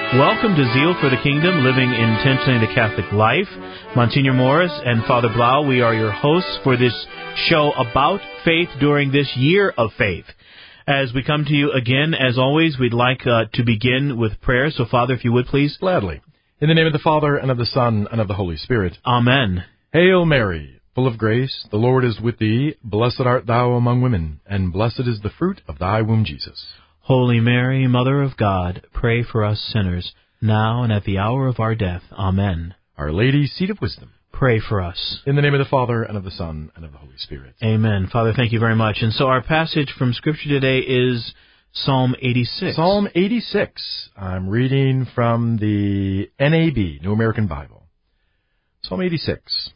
Welcome to Zeal for the Kingdom, Living Intentionally the Catholic Life. Monsignor Morris and Father Blau, we are your hosts for this show about faith during this year of faith. As we come to you again, as always, we'd like to begin with prayer. So, Father, if you would, please. Gladly. In the name of the Father, and of the Son, and of the Holy Spirit. Amen. Hail Mary, full of grace, the Lord is with thee. Blessed art thou among women, and blessed is the fruit of thy womb, Jesus. Holy Mary, Mother of God, pray for us sinners, now and at the hour of our death. Amen. Our Lady, seat of wisdom. Pray for us. In the name of the Father, and of the Son, and of the Holy Spirit. Amen. Father, thank you very much. And so our passage from Scripture today is Psalm 86. Psalm 86. I'm reading from the NAB, New American Bible. Psalm 86.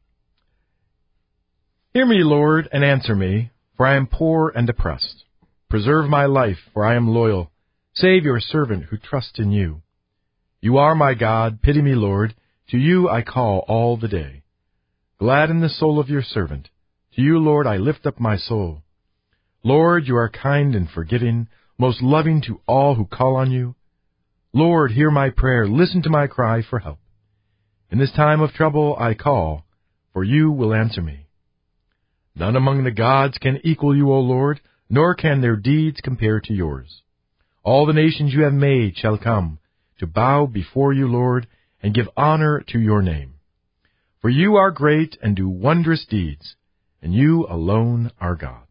Hear me, Lord, and answer me, for I am poor and oppressed. Preserve my life, for I am loyal. Save your servant who trusts in you. You are my God. Pity me, Lord. To you I call all the day. Gladden the soul of your servant. To you, Lord, I lift up my soul. Lord, you are kind and forgiving, most loving to all who call on you. Lord, hear my prayer. Listen to my cry for help. In this time of trouble I call, for you will answer me. None among the gods can equal you, O Lord, nor can their deeds compare to yours. All the nations you have made shall come to bow before you, Lord, and give honor to your name. For you are great and do wondrous deeds, and you alone are God.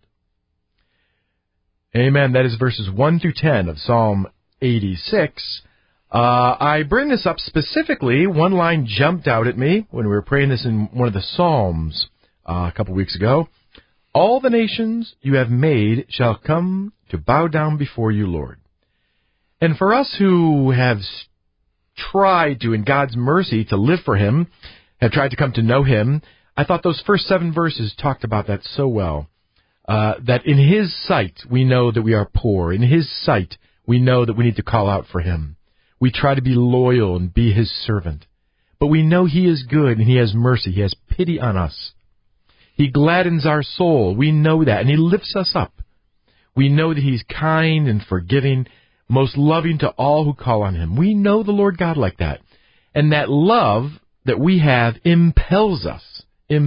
Amen. That is verses 1 through 10 of Psalm 86. I bring this up specifically. One line jumped out at me when we were praying this in one of the Psalms a couple weeks ago. All the nations you have made shall come to bow down before you, Lord. And for us who have tried to, in God's mercy, to live for Him, have tried to come to know Him, I thought those first 7 verses talked about that so well. That in His sight we know that we are poor. In His sight we know that we need to call out for Him. We try to be loyal and be His servant. But we know He is good and He has mercy. He has pity on us. He gladdens our soul. We know that. And He lifts us up. We know that He's kind and forgiving, most loving to all who call on Him. We know the Lord God like that. And that love that we have impels us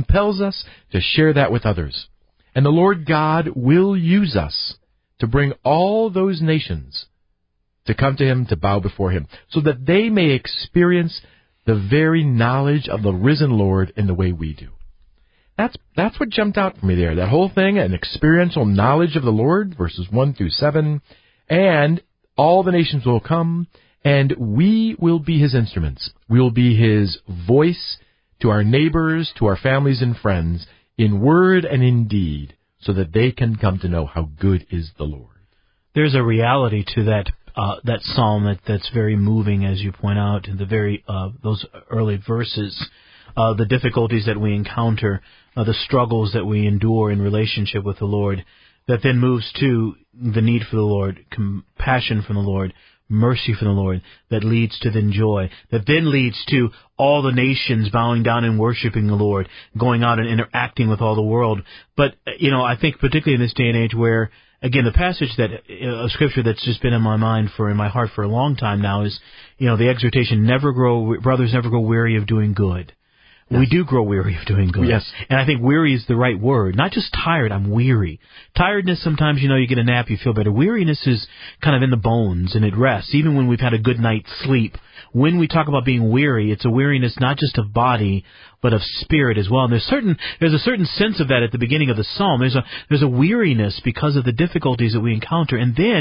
to share that with others. And the Lord God will use us to bring all those nations to come to Him, to bow before Him, so that they may experience the very knowledge of the risen Lord in the way we do. That's what jumped out for me there. That whole thing, an experiential knowledge of the Lord, verses 1 through 7, and all the nations will come, and we will be His instruments. We will be His voice to our neighbors, to our families and friends, in word and in deed, so that they can come to know how good is the Lord. There's a reality to that psalm that's very moving, as you point out, in the very those early verses. The difficulties that we encounter, the struggles that we endure in relationship with the Lord, that then moves to the need for the Lord, compassion from the Lord, mercy from the Lord, that leads to then joy, that then leads to all the nations bowing down and worshiping the Lord, going out and interacting with all the world. But, I think particularly in this day and age where, again, the passage of Scripture that's just been in my heart for a long time now is, the exhortation, brothers, never grow weary of doing good. Yes. We do grow weary of doing good. Yes. And I think weary is the right word. Not just tired, I'm weary. Tiredness, sometimes, you get a nap, you feel better. Weariness is kind of in the bones, and it rests, even when we've had a good night's sleep. When we talk about being weary, it's a weariness not just of body, but of spirit as well. And there's a certain sense of that at the beginning of the psalm. There's a weariness because of the difficulties that we encounter.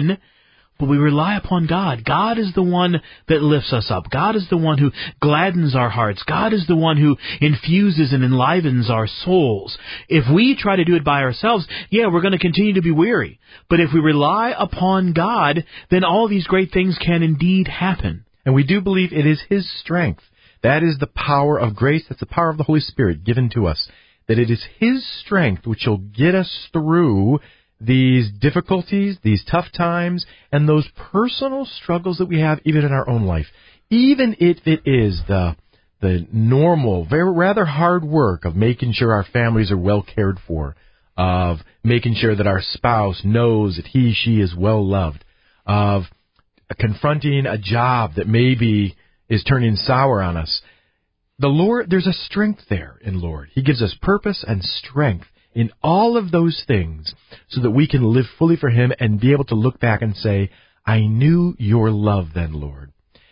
But we rely upon God. God is the one that lifts us up. God is the one who gladdens our hearts. God is the one who infuses and enlivens our souls. If we try to do it by ourselves, we're going to continue to be weary. But if we rely upon God, then all these great things can indeed happen. And we do believe it is His strength. That is the power of grace. That's the power of the Holy Spirit given to us. That it is His strength which will get us through these difficulties, these tough times, and those personal struggles that we have even in our own life. Even if it is the normal, rather hard work of making sure our families are well cared for, of making sure that our spouse knows that she is well loved, of confronting a job that maybe is turning sour on us. The Lord, there's a strength there in Lord. He gives us purpose and strength in all of those things so that we can live fully for Him and be able to look back and say, I knew your love then, Lord.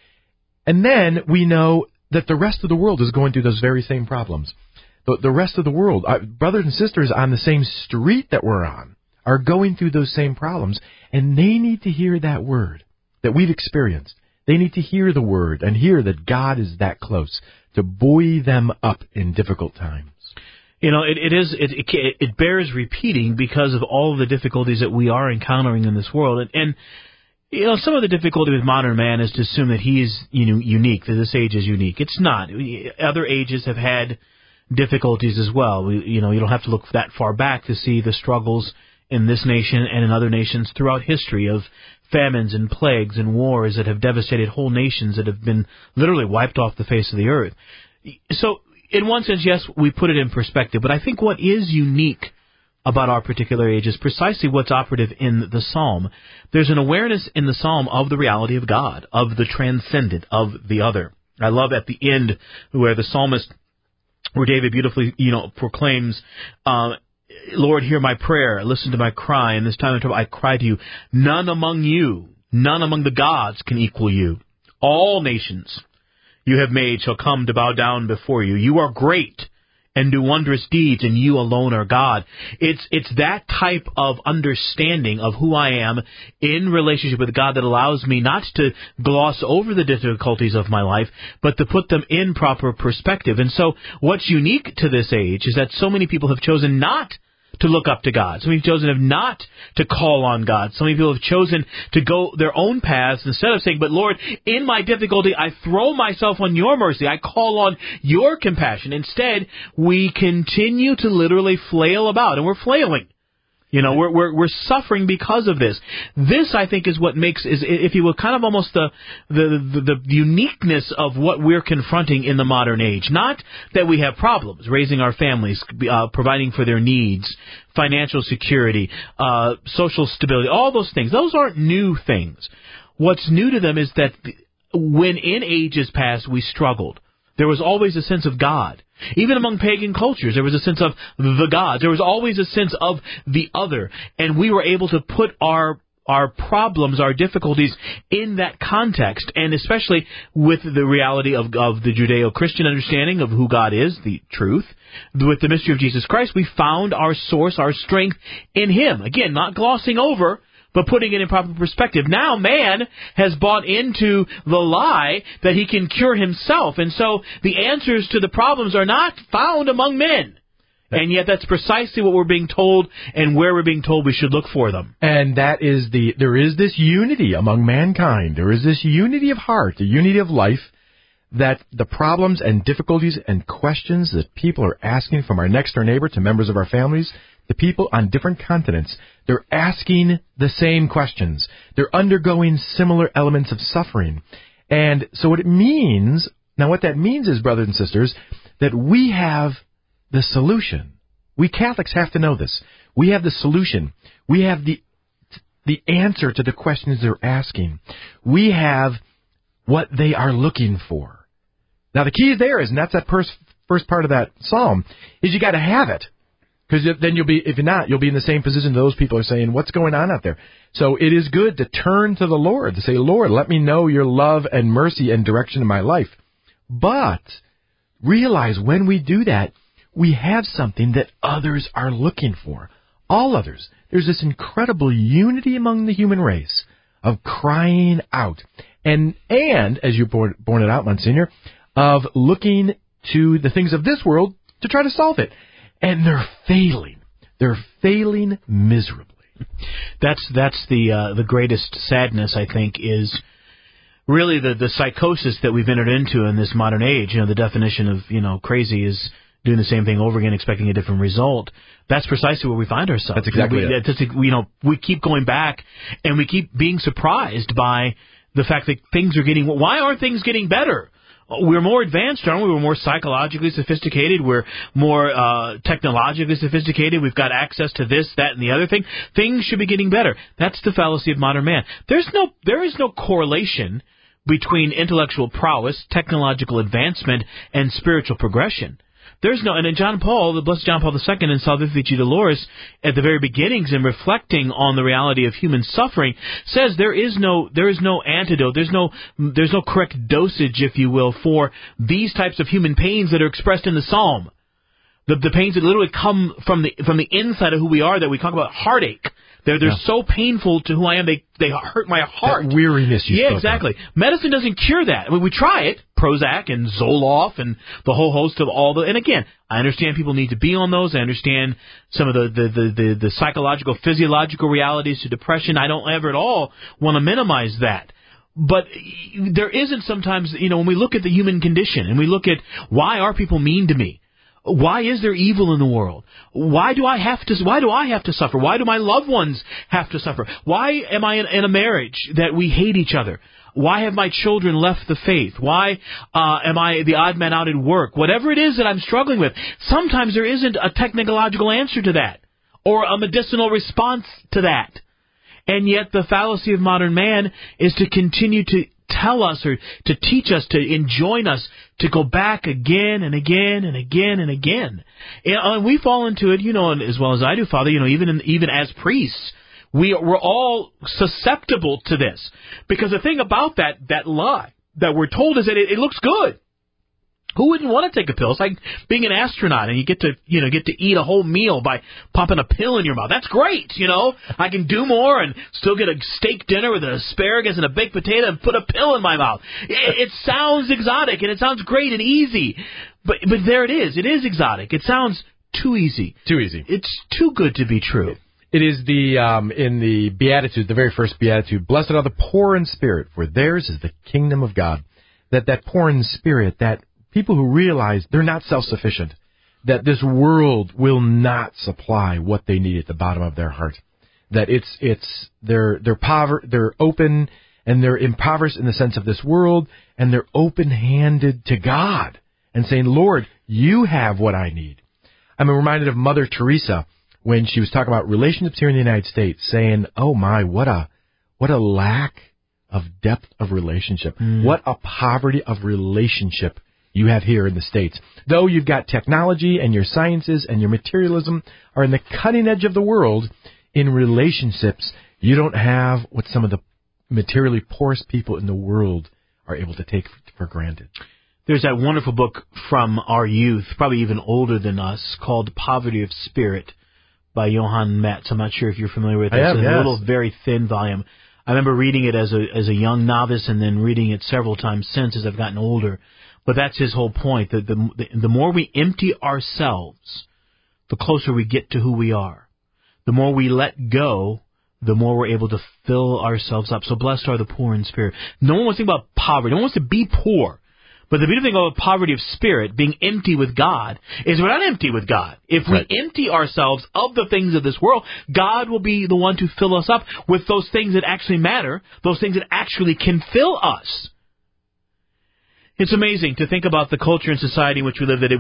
And then we know that the rest of the world is going through those very same problems. The rest of the world, brothers and sisters on the same street that we're on, are going through those same problems, and they need to hear that word that we've experienced. They need to hear the word and hear that God is that close to buoy them up in difficult times. You know, it bears repeating because of all of the difficulties that we are encountering in this world. And you know, some of the difficulty with modern man is to assume that he is, unique, that this age is unique. It's not. Other ages have had difficulties as well. You don't have to look that far back to see the struggles in this nation and in other nations throughout history of famines and plagues and wars that have devastated whole nations that have been literally wiped off the face of the earth. So, in one sense, yes, we put it in perspective, but I think what is unique about our particular age is precisely what's operative in the psalm. There's an awareness in the psalm of the reality of God, of the transcendent, of the other. I love at the end where the psalmist, where David beautifully, proclaims, Lord, hear my prayer, listen to my cry. In this time of trouble, I cry to you. None among the gods can equal you. All nations you have made shall come to bow down before you. You are great and do wondrous deeds, and you alone are God. It's that type of understanding of who I am in relationship with God that allows me not to gloss over the difficulties of my life, but to put them in proper perspective. And so what's unique to this age is that so many people have chosen not to look up to God. So many have chosen not to call on God. So many people have chosen to go their own paths instead of saying, but Lord, in my difficulty, I throw myself on your mercy. I call on your compassion. Instead, we continue to literally flail about, and we're flailing. We're suffering because of this. This, I think, is what makes, if you will, kind of almost the uniqueness of what we're confronting in the modern age. Not that we have problems raising our families, providing for their needs, financial security, social stability, all those things. Those aren't new things. What's new to them is that when in ages past we struggled, there was always a sense of God. Even among pagan cultures, there was a sense of the gods. There was always a sense of the other. And we were able to put our problems, our difficulties in that context, and especially with the reality of the Judeo-Christian understanding of who God is, the truth. With the mystery of Jesus Christ, we found our source, our strength in Him. Again, not glossing over, but putting it in proper perspective. Now man has bought into the lie that he can cure himself, and so the answers to the problems are not found among men. And yet that's precisely what we're being told and where we're being told we should look for them. And there is this unity among mankind. There is this unity of heart, the unity of life, that the problems and difficulties and questions that people are asking from our next door neighbor to members of our families, the people on different continents, they're asking the same questions. They're undergoing similar elements of suffering. And so what that means is, brothers and sisters, that we have the solution. We Catholics have to know this. We have the solution. We have the answer to the questions they're asking. We have what they are looking for. Now the key there is, and that's that first part of that psalm, is you got to have it. Because then if you're not, you'll be in the same position those people are saying, what's going on out there? So it is good to turn to the Lord, to say, Lord, let me know your love and mercy and direction in my life. But realize when we do that, we have something that others are looking for. All others. There's this incredible unity among the human race of crying out. And as you pointed out, Monsignor, of looking to the things of this world to try to solve it. And they're failing. They're failing miserably. That's the greatest sadness, I think, is really the psychosis that we've entered into in this modern age. The definition of, crazy is doing the same thing over again, expecting a different result. That's precisely where we find ourselves. That's exactly it. We keep going back, and we keep being surprised by the fact that things are why aren't things getting better? We're more advanced, aren't we? We're more psychologically sophisticated. We're more technologically sophisticated. We've got access to this, that, and the other thing. Things should be getting better. That's the fallacy of modern man. There is no correlation between intellectual prowess, technological advancement, and spiritual progression. There's no, and in John Paul, the Blessed John Paul II in Salvifici Dolores, at the very beginnings in reflecting on the reality of human suffering, says there is no antidote, there's no correct dosage, if you will, for these types of human pains that are expressed in the Psalm. The pains that literally come from the inside of who we are, that we talk about heartache. They're so painful to who I am, they hurt my heart. That weariness you spoke of. Exactly. Medicine doesn't cure that. I mean, we try it, Prozac and Zoloft and the whole host of all the, and again, I understand people need to be on those. I understand some of the psychological, physiological realities to depression. I don't ever at all want to minimize that. But there isn't sometimes, when we look at the human condition and we look at why are people mean to me? Why is there evil in the world? Why do I have to suffer? Why do my loved ones have to suffer? Why am I in a marriage that we hate each other? Why have my children left the faith? Why am I the odd man out at work? Whatever it is that I'm struggling with, sometimes there isn't a technological answer to that or a medicinal response to that. And yet the fallacy of modern man is to continue to tell us or to teach us, to enjoin us to go back again and again and again and again. And we fall into it, and as well as I do, Father, even as priests, we're all susceptible to this. Because the thing about that lie that we're told is that it looks good. Who wouldn't want to take a pill? It's like being an astronaut and you get to eat a whole meal by popping a pill in your mouth. That's great, I can do more and still get a steak dinner with an asparagus and a baked potato and put a pill in my mouth. It sounds exotic and it sounds great and easy. But there it is. It is exotic. It sounds too easy. Too easy. It's too good to be true. It is in the Beatitude, the very first Beatitude, blessed are the poor in spirit, for theirs is the kingdom of God. That poor in spirit, that people who realize they're not self-sufficient, that this world will not supply what they need at the bottom of their heart, that they're open and they're impoverished in the sense of this world, and they're open-handed to God and saying, Lord, you have what I need. I'm reminded of Mother Teresa when she was talking about relationships here in the United States, saying, oh my, what a lack of depth of relationship, what a poverty of relationship you have here in the States. Though you've got technology and your sciences and your materialism are in the cutting edge of the world, in relationships, you don't have what some of the materially poorest people in the world are able to take for granted. There's that wonderful book from our youth, probably even older than us, called Poverty of Spirit by Johann Metz. I'm not sure if you're familiar with it. It's a little, very thin volume. I remember reading it as a young novice and then reading it several times since as I've gotten older. But that's his whole point, that the more we empty ourselves, the closer we get to who we are. The more we let go, the more we're able to fill ourselves up. So blessed are the poor in spirit. No one wants to think about poverty. No one wants to be poor. But the beautiful thing about poverty of spirit, being empty with God, is we're not empty with God. If we empty ourselves of the things of this world, God will be the one to fill us up with those things that actually matter, those things that actually can fill us. It's amazing to think about the culture and society in which we live, that it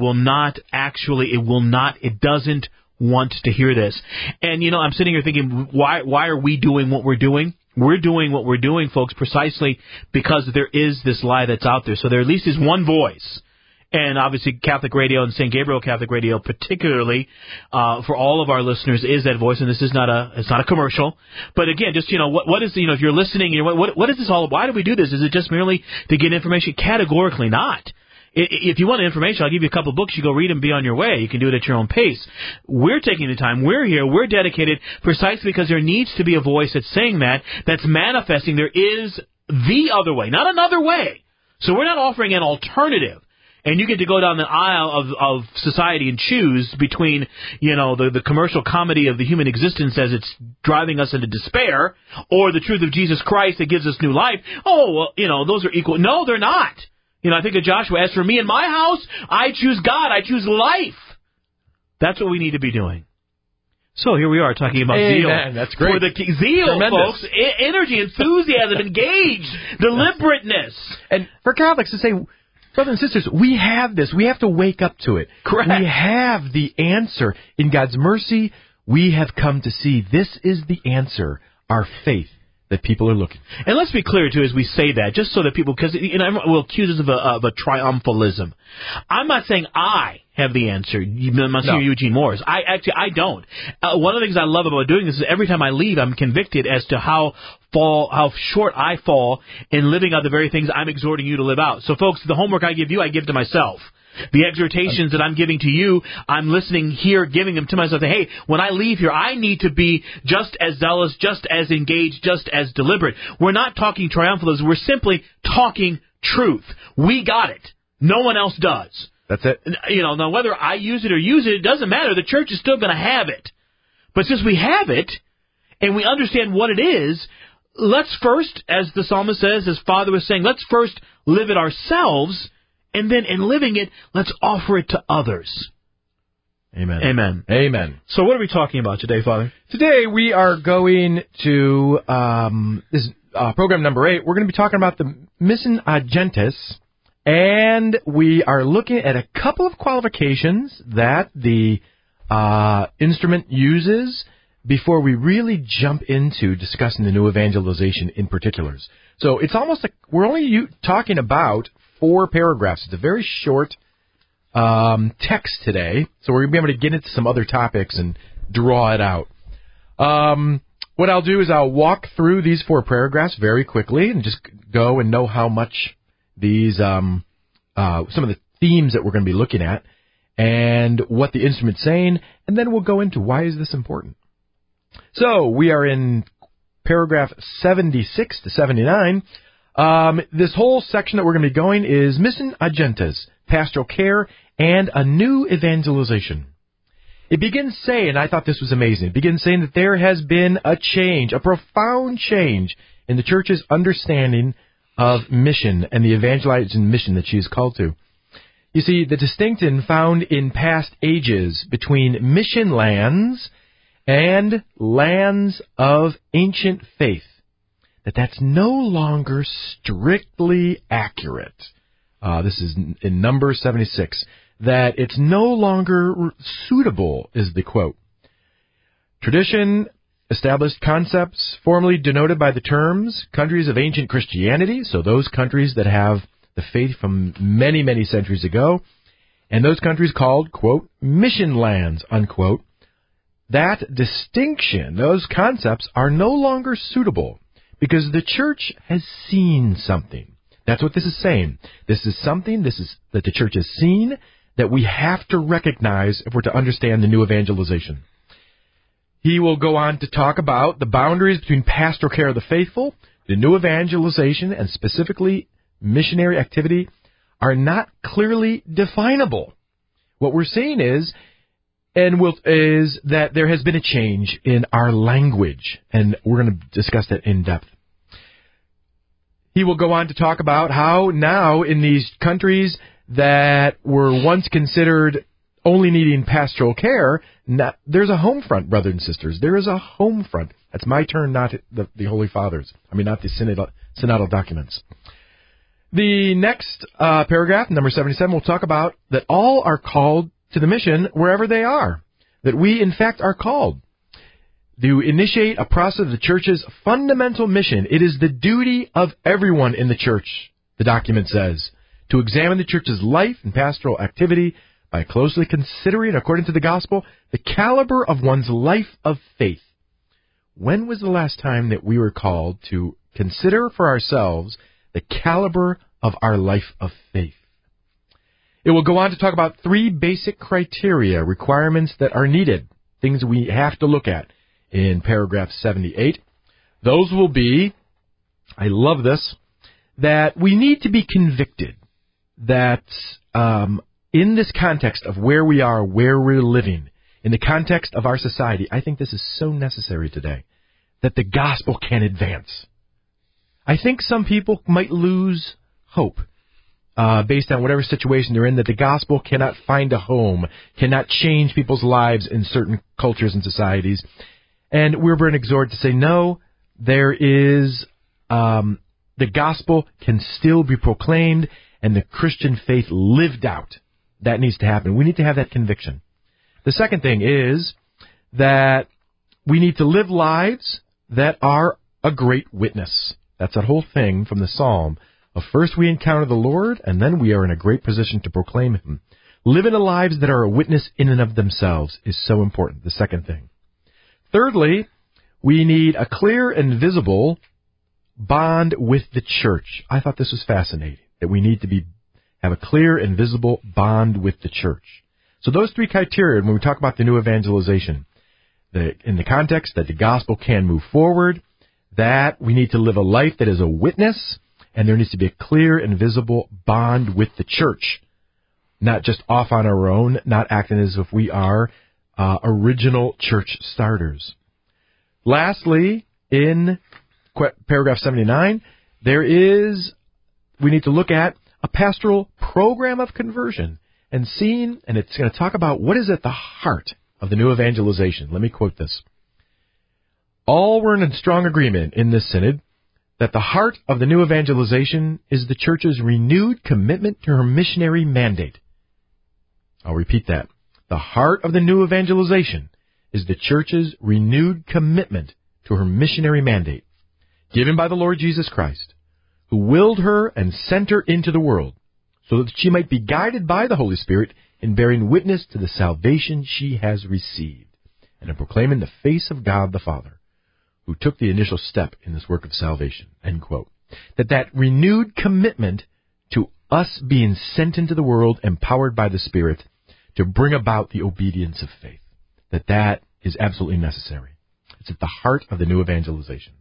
doesn't want to hear this. And, I'm sitting here thinking, why are we doing what we're doing? We're doing what we're doing, folks, precisely because there is this lie that's out there. So there at least is one voice. And obviously Catholic Radio and St. Gabriel Catholic Radio particularly, for all of our listeners, is that voice. And this is not a commercial. But again, just, what is, if you're listening, what is this all about? Why do we do this? Is it just merely to get information? Categorically not. If you want information, I'll give you a couple of books. You go read them, be on your way. You can do it at your own pace. We're taking the time. We're here. We're dedicated precisely because there needs to be a voice that's saying that's manifesting. There is the other way, not another way. So we're not offering an alternative. And you get to go down the aisle of society and choose between, the commercial comedy of the human existence as it's driving us into despair, or the truth of Jesus Christ that gives us new life. Oh, well, those are equal. No, they're not. I think of Joshua, as for me and my house, I choose God. I choose life. That's what we need to be doing. So here we are talking about zeal. That's great. For the zeal, tremendous. Folks, energy, enthusiasm, engaged, deliberateness. And for Catholics to say, Brothers and sisters, we have this. We have to wake up to it. Correct. We have the answer. In God's mercy, we have come to see this is the answer, our faith, that people are looking for. And let's be clear, too, as we say that, just so that people, because everyone will accuse us of a triumphalism. I'm not saying I have the answer, Monsignor Eugene Morris. I don't. One of the things I love about doing this is every time I leave, I'm convicted as to how short I fall in living out the very things I'm exhorting you to live out. So, folks, the homework I give you, I give to myself. The exhortations that I'm giving to you, I'm listening here, giving them to myself. Hey, when I leave here, I need to be just as zealous, just as engaged, just as deliberate. We're not talking triumphalism. We're simply talking truth. We got it. No one else does. That's it. Now whether I use it, it doesn't matter. The church is still going to have it. But since we have it, and we understand what it is, let's first, as the psalmist says, as Father was saying, let's first live it ourselves. And then in living it, let's offer it to others. Amen. Amen. Amen. So what are we talking about today, Father? Today we are going to this program number 8. We're going to be talking about the Mission Agentes, and we are looking at a couple of qualifications that the instrument uses before we really jump into discussing the new evangelization in particulars. So it's almost like we're only talking about 4 paragraphs. It's a very short text today, so we're going to be able to get into some other topics and draw it out. What I'll do is I'll walk through these 4 paragraphs very quickly and just go and know how much these some of the themes that we're going to be looking at and what the instrument's saying, and then we'll go into why is this important. So we are in paragraph 76 to 79. This whole section that we're going to be going is Mission Agentes, pastoral care, and a new evangelization. It begins saying, I thought this was amazing, it begins saying that there has been a change, a profound change in the church's understanding of mission and the evangelizing mission that she is called to. You see, the distinction found in past ages between mission lands and lands of ancient faith, that's no longer strictly accurate. This is in number 76. That it's no longer suitable, is the quote. Tradition, established concepts, formerly denoted by the terms countries of ancient Christianity, so those countries that have the faith from many, many centuries ago, and those countries called, quote, mission lands, unquote. That distinction, those concepts, are no longer suitable. Because the church has seen something. That's what this is saying. This is something that the church has seen that we have to recognize if we're to understand the new evangelization. He will go on to talk about the boundaries between pastoral care of the faithful, the new evangelization, and specifically missionary activity are not clearly definable. What we're seeing is that there has been a change in our language, and we're going to discuss that in depth. He will go on to talk about how now in these countries that were once considered only needing pastoral care, there's a home front, brothers and sisters. There is a home front. That's my turn, not the Holy Father's. Not the synodal documents. The next paragraph, number 77, will talk about that all are called to the mission wherever they are. That we, in fact, are called to initiate a process of the church's fundamental mission. It is the duty of everyone in the church, the document says, to examine the church's life and pastoral activity by closely considering, according to the gospel, the caliber of one's life of faith. When was the last time that we were called to consider for ourselves the caliber of our life of faith? It will go on to talk about 3 basic criteria, requirements that are needed, things we have to look at in paragraph 78. Those will be, I love this, that we need to be convicted that in this context of where we are, where we're living, in the context of our society, I think this is so necessary today, that the gospel can advance. I think some people might lose hope based on whatever situation they're in, that the gospel cannot find a home, cannot change people's lives in certain cultures and societies. And we're being exhorted to say, no, there is, the gospel can still be proclaimed, and the Christian faith lived out. That needs to happen. We need to have that conviction. The second thing is that we need to live lives that are a great witness. That's that whole thing from the Psalm of first we encounter the Lord, and then we are in a great position to proclaim Him. Living lives that are a witness in and of themselves is so important, the second thing. Thirdly, we need a clear and visible bond with the church. I thought this was fascinating, that we need to have a clear and visible bond with the church. So those three criteria, when we talk about the new evangelization, in the context that the gospel can move forward, that we need to live a life that is a witness, and there needs to be a clear and visible bond with the church, not just off on our own, not acting as if we are original church starters. Lastly, in paragraph 79, we need to look at a pastoral program of conversion and it's going to talk about what is at the heart of the new evangelization. Let me quote this. All were in strong agreement in this synod that the heart of the new evangelization is the church's renewed commitment to her missionary mandate. I'll repeat that. The heart of the new evangelization is the church's renewed commitment to her missionary mandate, given by the Lord Jesus Christ, who willed her and sent her into the world, so that she might be guided by the Holy Spirit in bearing witness to the salvation she has received, and in proclaiming the face of God the Father, who took the initial step in this work of salvation. End quote. That renewed commitment to us being sent into the world, empowered by the Spirit, to bring about the obedience of faith, that is absolutely necessary. It's at the heart of the new evangelization.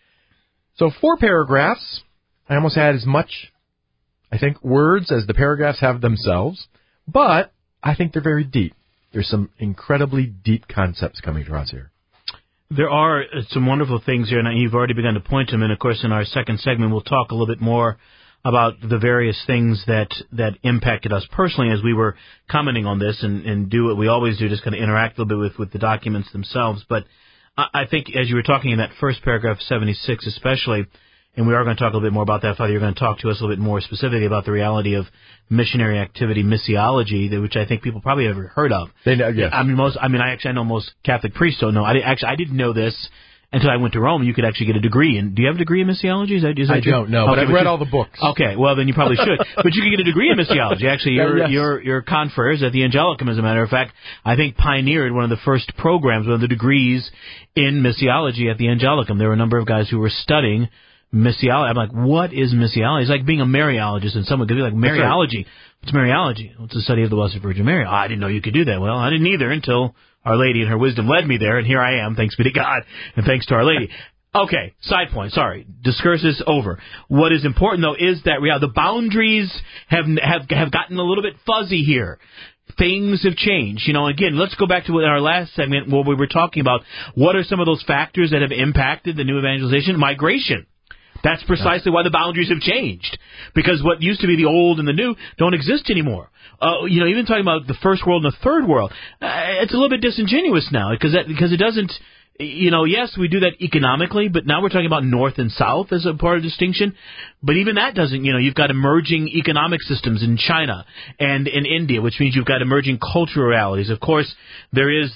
So 4 paragraphs. I almost had as much, I think, words as the paragraphs have themselves, but I think they're very deep. There's some incredibly deep concepts coming across here. There are some wonderful things here, and you've already begun to point to them. And, of course, in our second segment, we'll talk a little bit more about the various things that impacted us personally as we were commenting on this and do what we always do, just kind of interact a little bit with the documents themselves. But I think as you were talking in that first paragraph, 76 especially, and we are going to talk a little bit more about that, Father, you're going to talk to us a little bit more specifically about the reality of missionary activity, missiology, which I think people probably have heard of. They know, yes. I know most Catholic priests don't know. I didn't know this until I went to Rome. You could actually get a degree in. Do you have a degree in missiology? Is that I don't know, but I've read all the books. Okay, well then you probably should. But you can get a degree in missiology. Actually, your confreres at the Angelicum, as a matter of fact, I think pioneered one of the first programs, one of the degrees in missiology at the Angelicum. There were a number of guys who were studying missiology. I'm like, what is missiology? It's like being a Mariologist, and someone could be like, Mariology. What's Mariology? Well, it's the study of the Blessed Virgin Mary. Oh, I didn't know you could do that. Well, I didn't either until Our Lady and her wisdom led me there, and here I am, thanks be to God, and thanks to Our Lady. Okay, side point, sorry. Discourse is over. What is important, though, is that the boundaries have gotten a little bit fuzzy here. Things have changed. Again, let's go back to our last segment where we were talking about what are some of those factors that have impacted the new evangelization? Migration. That's precisely why the boundaries have changed. Because what used to be the old and the new don't exist anymore. Even talking about the first world and the third world, it's a little bit disingenuous now because it doesn't. Yes, we do that economically, but now we're talking about North and South as a part of distinction. But even that doesn't, you've got emerging economic systems in China and in India, which means you've got emerging cultural realities. Of course, there is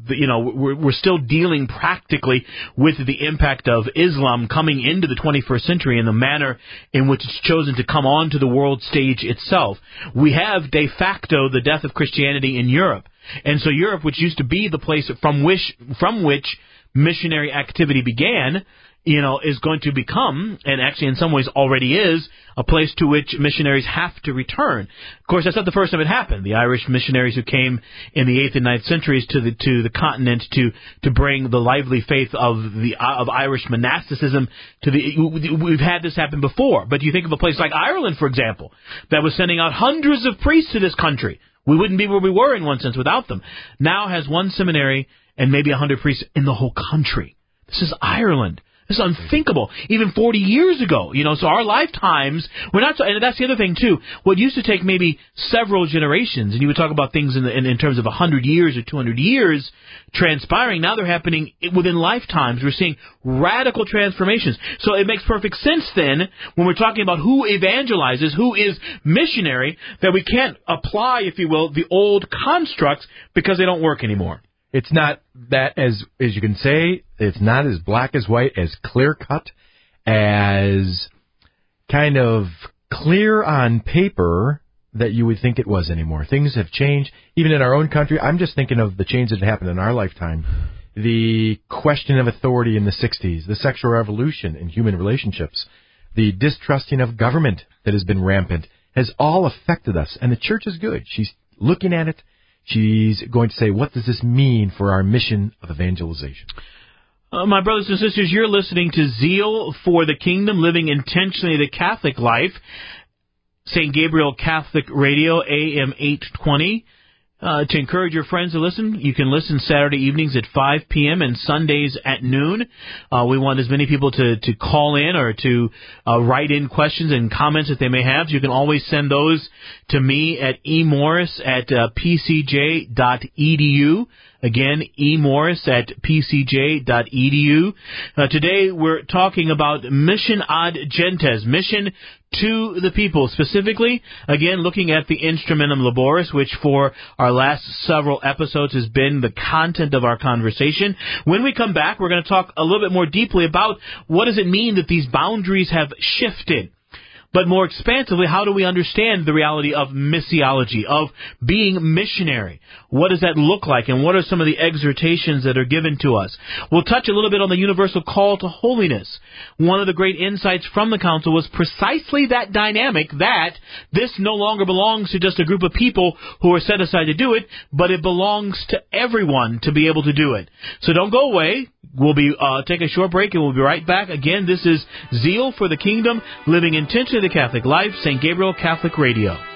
we're still dealing practically with the impact of Islam coming into the 21st century and the manner in which it's chosen to come onto the world stage itself. We have de facto the death of Christianity in Europe. And so Europe, which used to be the place from which missionary activity began, is going to become, and actually in some ways already is, a place to which missionaries have to return. Of course, that's not the first time it happened. The Irish missionaries who came in the 8th and 9th centuries to the continent to bring the lively faith of Irish monasticism we've had this happen before. But you think of a place like Ireland, for example, that was sending out hundreds of priests to this country. We wouldn't be where we were in one sense without them. Now has one seminary and maybe 100 priests in the whole country. This is Ireland. It's unthinkable. Even 40 years ago, so our lifetimes, we're not, and that's the other thing too. What used to take maybe several generations, and you would talk about things in terms of 100 years or 200 years transpiring, now they're happening within lifetimes. We're seeing radical transformations. So it makes perfect sense then, when we're talking about who evangelizes, who is missionary, that we can't apply, if you will, the old constructs because they don't work anymore. It's not that, as you can say, it's not as black as white, as clear-cut, as kind of clear on paper that you would think it was anymore. Things have changed, even in our own country. I'm just thinking of the change that happened in our lifetime. The question of authority in the 60s, the sexual revolution in human relationships, the distrusting of government that has been rampant, has all affected us. And the church is good. She's looking at it. She's going to say, what does this mean for our mission of evangelization? My brothers and sisters, you're listening to Zeal for the Kingdom, Living Intentionally the Catholic Life, St. Gabriel Catholic Radio, AM 820. To encourage your friends to listen, you can listen Saturday evenings at 5 p.m. and Sundays at noon. We want as many people to call in or to write in questions and comments that they may have. You can always send those to me at emorris@pcj.edu. Again, emorris@pcj.edu. Today we're talking about mission ad gentes, mission to the people. Specifically, again, looking at the Instrumentum Laboris, which for our last several episodes has been the content of our conversation. When we come back, we're going to talk a little bit more deeply about what does it mean that these boundaries have shifted. But more expansively, how do we understand the reality of missiology, of being missionary? What does that look like, and what are some of the exhortations that are given to us? We'll touch a little bit on the universal call to holiness. One of the great insights from the Council was precisely that dynamic, that this no longer belongs to just a group of people who are set aside to do it, but it belongs to everyone to be able to do it. So don't go away. We'll be take a short break, and we'll be right back. Again, this is Zeal for the Kingdom, Living Intentionally the Catholic Life, St. Gabriel Catholic Radio.